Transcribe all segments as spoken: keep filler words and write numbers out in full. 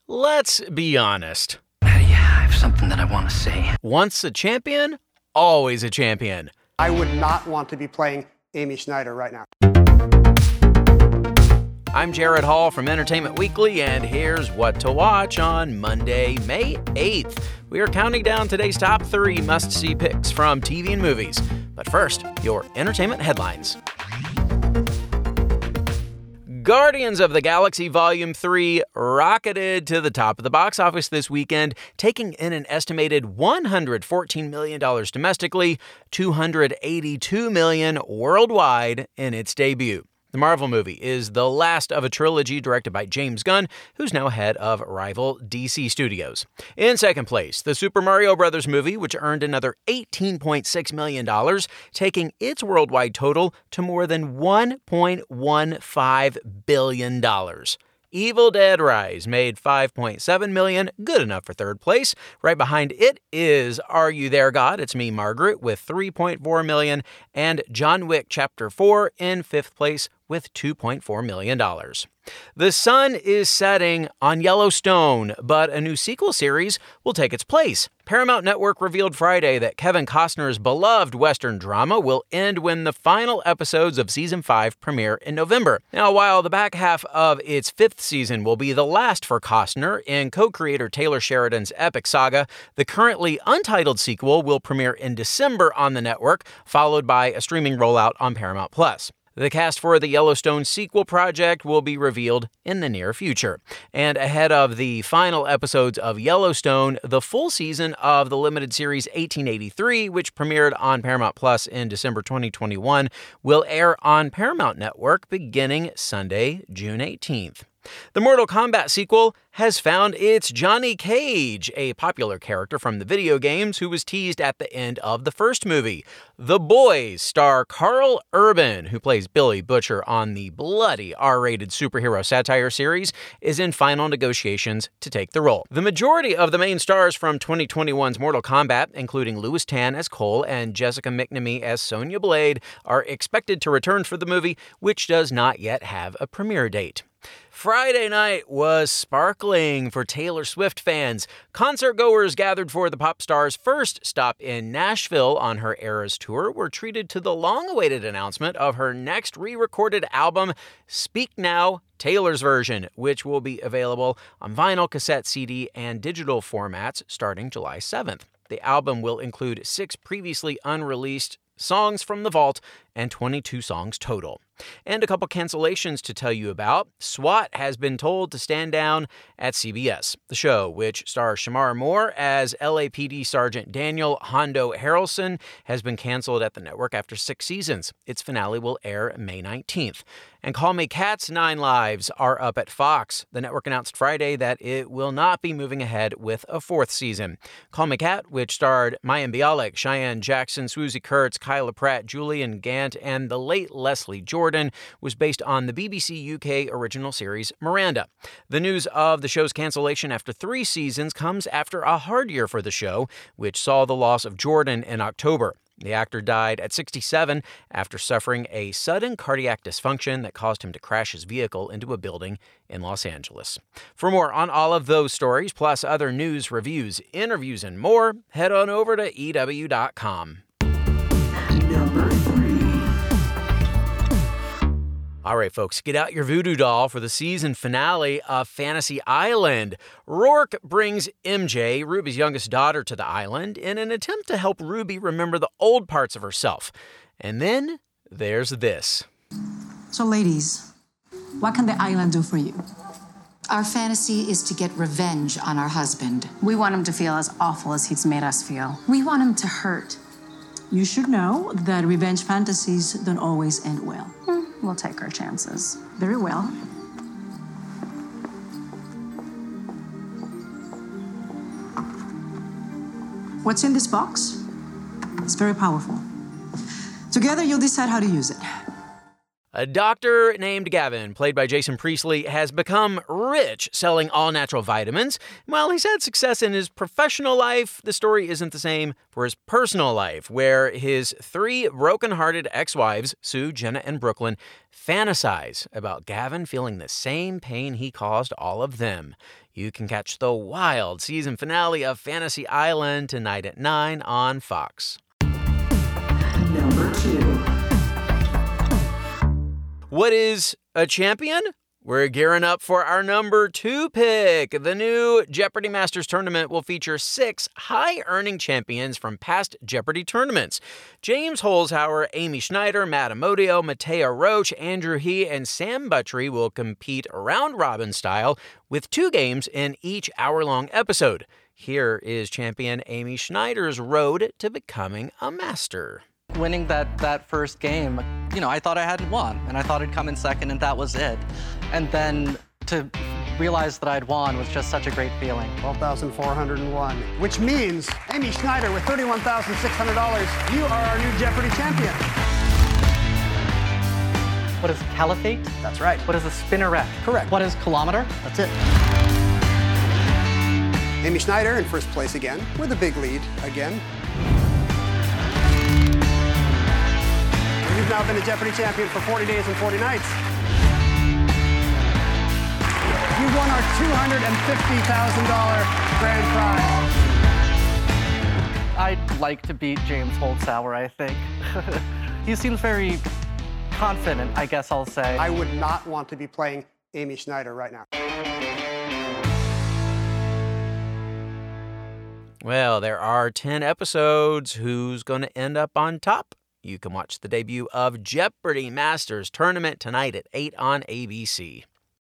Let's be honest. Maddie, I have something that I want to say. Once a champion, always a champion. I would not want to be playing Amy Schneider right now. I'm Jared Hall from Entertainment Weekly, and here's what to watch on Monday, May eighth. We are counting down today's top three must-see picks from T V and movies. But first, your entertainment headlines. Guardians of the Galaxy Volume three rocketed to the top of the box office this weekend, taking in an estimated one hundred fourteen million dollars domestically, two hundred eighty-two million dollars worldwide in its debut. The Marvel movie is the last of a trilogy directed by James Gunn, who's now head of rival D C Studios. In second place, the Super Mario Bros. Movie, which earned another eighteen point six million dollars, taking its worldwide total to more than one point one five billion dollars. Evil Dead Rise made five point seven million dollars, good enough for third place. Right behind it is Are You There, God? It's Me, Margaret, with three point four million dollars, and John Wick Chapter four in fifth place with two point four million dollars. The sun is setting on Yellowstone, but a new sequel series will take its place. Paramount Network revealed Friday that Kevin Costner's beloved Western drama will end when the final episodes of Season five premiere in November. Now, while the back half of its fifth season will be the last for Costner in co-creator Taylor Sheridan's epic saga, the currently untitled sequel will premiere in December on the network, followed by a streaming rollout on Paramount Plus. The cast for the Yellowstone sequel project will be revealed in the near future. And ahead of the final episodes of Yellowstone, the full season of the limited series eighteen eighty-three, which premiered on Paramount Plus in December twenty twenty-one, will air on Paramount Network beginning Sunday, June eighteenth. The Mortal Kombat sequel has found its Johnny Cage, a popular character from the video games who was teased at the end of the first movie. The Boys star Carl Urban, who plays Billy Butcher on the bloody R-rated superhero satire series, is in final negotiations to take the role. The majority of the main stars from twenty twenty-one's Mortal Kombat, including Louis Tan as Cole and Jessica McNamee as Sonya Blade, are expected to return for the movie, which does not yet have a premiere date. Friday night was sparkling for Taylor Swift fans. Concert-goers gathered for the pop star's first stop in Nashville on her Eras tour were treated to the long-awaited announcement of her next re-recorded album, Speak Now, Taylor's Version, which will be available on vinyl, cassette, C D, and digital formats starting July seventh. The album will include six previously unreleased songs from the vault and twenty-two songs total. And a couple cancellations to tell you about. SWAT has been told to stand down at C B S. The show, which stars Shamar Moore as L A P D Sergeant Daniel Hondo Harrelson, has been canceled at the network after six seasons. Its finale will air May nineteenth. And Call Me Kat's Nine Lives are up at Fox. The network announced Friday that it will not be moving ahead with a fourth season. Call Me Kat, which starred Mayim Bialik, Cheyenne Jackson, Swoosie Kurtz, Kyla Pratt, Julian Gant, and the late Leslie Jordan, was based on the B B C U K original series Miranda. The news of the show's cancellation after three seasons comes after a hard year for the show, which saw the loss of Jordan in October. The actor died at sixty-seven after suffering a sudden cardiac dysfunction that caused him to crash his vehicle into a building in Los Angeles. For more on all of those stories, plus other news, reviews, interviews, and more, head on over to E W dot com. Number three. All right, folks, get out your voodoo doll for the season finale of Fantasy Island. Rourke brings M J, Ruby's youngest daughter, to the island in an attempt to help Ruby remember the old parts of herself. And then there's this. So, ladies, what can the island do for you? Our fantasy is to get revenge on our husband. We want him to feel as awful as he's made us feel. We want him to hurt. You should know that revenge fantasies don't always end well. Hmm, we'll take our chances. Very well. What's in this box? It's very powerful. Together, you'll decide how to use it. A doctor named Gavin, played by Jason Priestley, has become rich selling all-natural vitamins. While he's had success in his professional life, the story isn't the same for his personal life, where his three broken-hearted ex-wives, Sue, Jenna, and Brooklyn, fantasize about Gavin feeling the same pain he caused all of them. You can catch the wild season finale of Fantasy Island tonight at nine on Fox. Number two. What is a champion? We're gearing up for our number two pick. The new Jeopardy Masters tournament will feature six high-earning champions from past Jeopardy tournaments. James Holzhauer, Amy Schneider, Matt Amodio, Mattea Roach, Andrew He, and Sam Buttrey will compete round-robin style with two games in each hour-long episode. Here is champion Amy Schneider's road to becoming a master. Winning that, that first game, you know, I thought I hadn't won, and I thought I'd come in second, and that was it. And then to realize that I'd won was just such a great feeling. twelve thousand four hundred one, which means Amy Schneider with thirty-one thousand six hundred dollars, you are our new Jeopardy champion. What is caliphate? That's right. What is a spinneret? Correct. What is kilometer? That's it. Amy Schneider in first place again, with a big lead again. You've now been a Jeopardy champion for forty days and forty nights. You've won our two hundred fifty thousand dollars grand prize. I'd like to beat James Holzhauer, I think. He seems very confident, I guess I'll say. I would not want to be playing Amy Schneider right now. Well, there are ten episodes. Who's going to end up on top? You can watch the debut of Jeopardy Masters Tournament tonight at eight on A B C.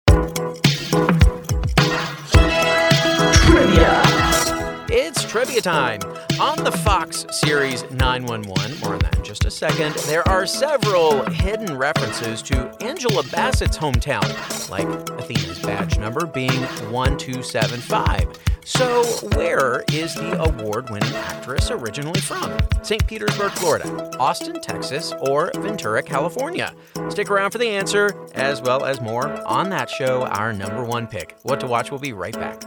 Trivia. It's trivia time. On the Fox series nine one one, more on that in just a second, there are several hidden references to Angela Bassett's hometown, like Athena's badge number being one two seven five. So where is the award-winning actress originally from? Saint Petersburg, Florida, Austin, Texas, or Ventura, California? Stick around for the answer, as well as more on that show, our number one pick. What to Watch will be right back.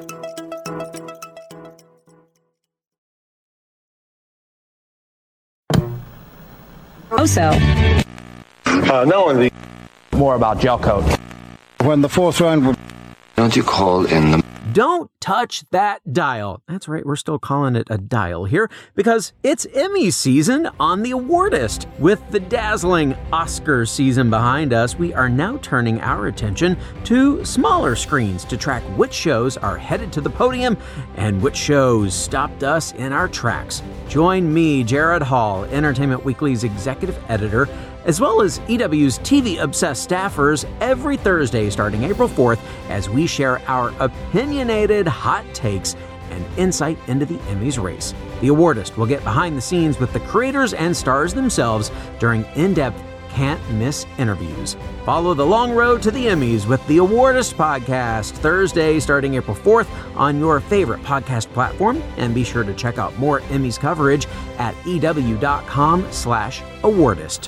Also, uh, no one the more about gel coat. When the fourth round, Don't you call in the... Don't touch that dial. That's right, we're still calling it a dial here because it's Emmy season on the Awardist. With the dazzling Oscar season behind us, we are now turning our attention to smaller screens to track which shows are headed to the podium and which shows stopped us in our tracks. Join me, Jared Hall, Entertainment Weekly's executive editor, as well as E W's T V-obsessed staffers every Thursday starting April fourth as we share our opinionated hot takes and insight into the Emmys race. The Awardist will get behind the scenes with the creators and stars themselves during in-depth, can't-miss interviews. Follow the long road to the Emmys with the Awardist podcast Thursday starting April fourth on your favorite podcast platform, and be sure to check out more Emmys coverage at ew.com slash Awardist.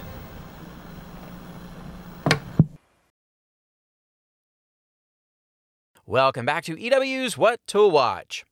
Welcome back to E W's What to Watch.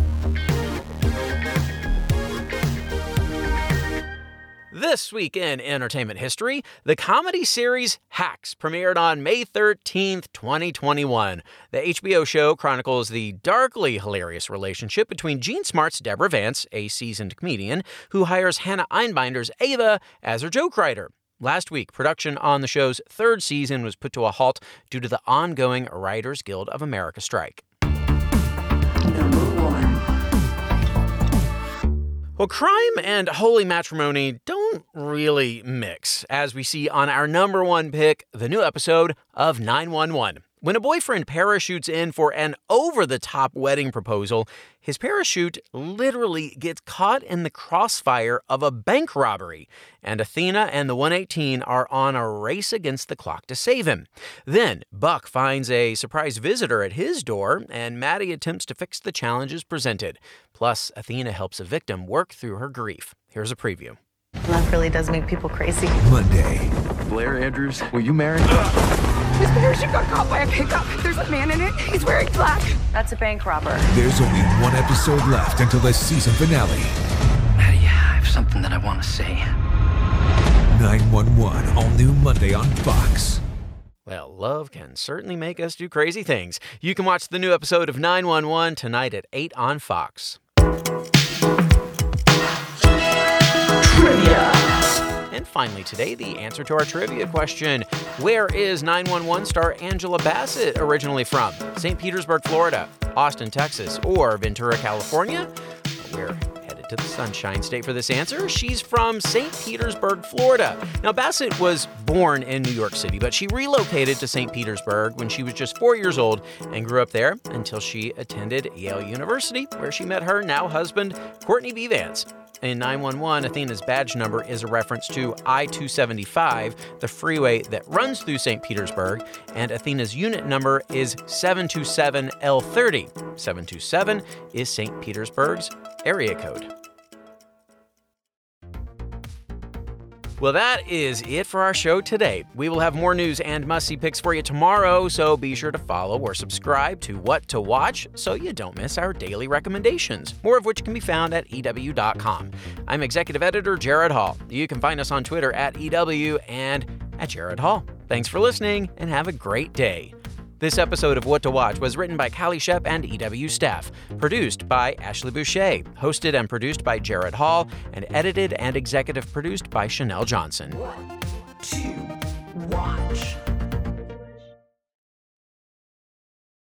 This week in entertainment history, the comedy series Hacks premiered on May thirteenth, twenty twenty-one. The H B O show chronicles the darkly hilarious relationship between Gene Smart's Deborah Vance, a seasoned comedian, who hires Hannah Einbinder's Ava as her joke writer. Last week, production on the show's third season was put to a halt due to the ongoing Writers Guild of America strike. Number one. Well, crime and holy matrimony don't really mix, as we see on our number one pick, the new episode of nine one one. When a boyfriend parachutes in for an over-the-top wedding proposal, his parachute literally gets caught in the crossfire of a bank robbery, and Athena and the one eighteen are on a race against the clock to save him. Then, Buck finds a surprise visitor at his door, and Maddie attempts to fix the challenges presented. Plus, Athena helps a victim work through her grief. Here's a preview. Love really does make people crazy. Monday. Blair Andrews, were you married? His parachute got caught by a pickup. There's a man in it. He's wearing black. That's a bank robber. There's only one episode left until the season finale. Maddie, I have something that I want to say. nine one one, all new Monday on Fox. Well, love can certainly make us do crazy things. You can watch the new episode of nine one one tonight at eight on Fox. Trivia. And finally today, the answer to our trivia question. Where is nine one one star Angela Bassett originally from? Saint Petersburg, Florida, Austin, Texas, or Ventura, California? We're headed to the Sunshine State for this answer. She's from Saint Petersburg, Florida. Now, Bassett was born in New York City, but she relocated to Saint Petersburg when she was just four years old and grew up there until she attended Yale University, where she met her now husband, Courtney B. Vance. In nine one one, Athena's badge number is a reference to I two seventy-five, the freeway that runs through Saint Petersburg, and Athena's unit number is seven two seven L thirty. seven two seven is Saint Petersburg's area code. Well, that is it for our show today. We will have more news and must-see picks for you tomorrow, so be sure to follow or subscribe to What to Watch so you don't miss our daily recommendations, more of which can be found at E W dot com. I'm Executive Editor Jared Hall. You can find us on Twitter at E W and at Jared Hall. Thanks for listening, and have a great day. This episode of What to Watch was written by Callie Shep and E W staff, produced by Ashley Boucher, hosted and produced by Jared Hall, and edited and executive produced by Chanel Johnson. What to watch.